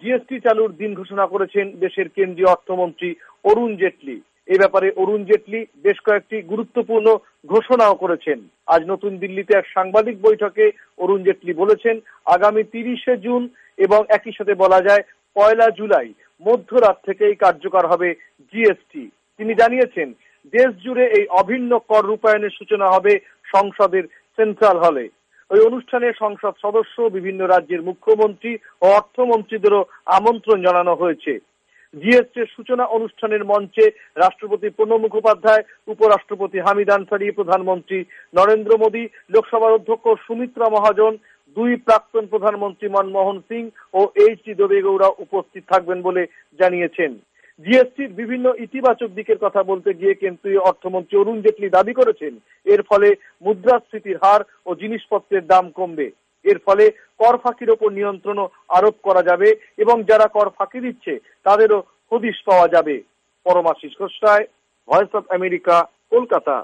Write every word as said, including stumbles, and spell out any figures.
GST চালুর দিন ঘোষণা করেছেন দেশের কেন্দ্রীয় অর্থমন্ত্রী অরুণ জেটলি। এ ব্যাপারে অরুণ জেটলি বেশ কয়েকটি গুরুত্বপূর্ণ ঘোষণাও করেছেন। আজ নতুন দিল্লিতে এক সাংবাদিক বৈঠকে অরুণ জেটলি বলেছেন, আগামী তিরিশে জুন এবং একই সাথে বলা যায় পয়লা জুলাই মধ্যরাত থেকেই কার্যকর হবে জিএসটি। তিনি জানিয়েছেন, দেশ জুড়ে এই অভিন্ন কর রূপায়ণের সূচনা হবে সংসদের সেন্ট্রাল হলে। ওই অনুষ্ঠানে সংসদ সদস্য, বিভিন্ন রাজ্যের মুখ্যমন্ত্রী ও অর্থমন্ত্রীদেরও আমন্ত্রণ জানানো হয়েছে। জিএসটির সূচনা অনুষ্ঠানের মঞ্চে রাষ্ট্রপতি প্রণব মুখোপাধ্যায়, উপরাষ্ট্রপতি হামিদ আনসারি, প্রধানমন্ত্রী নরেন্দ্র মোদী, লোকসভার অধ্যক্ষ সুমিত্রা মহাজন, দুই প্রাক্তন প্রধানমন্ত্রী মনমোহন সিং ও এইচ ডি দেবেগৌড়া উপস্থিত থাকবেন বলে জানিয়েছেন। জিএসটির বিভিন্ন ইতিবাচক দিকের কথা বলতে গিয়ে কেন্দ্রীয় অর্থমন্ত্রী অরুণ জেটলি দাবি করেছেন, এর ফলে মুদ্রাস্ফীতির হার ও জিনিসপত্রের দাম কমবে। এর ফলে কর ফাঁকির ওপর নিয়ন্ত্রণও আরোপ করা যাবে এবং যারা কর ফাঁকি দিচ্ছে তাদেরও হদিশ পাওয়া যাবে। Paramashis Ghosh, voice of America, Kolkata.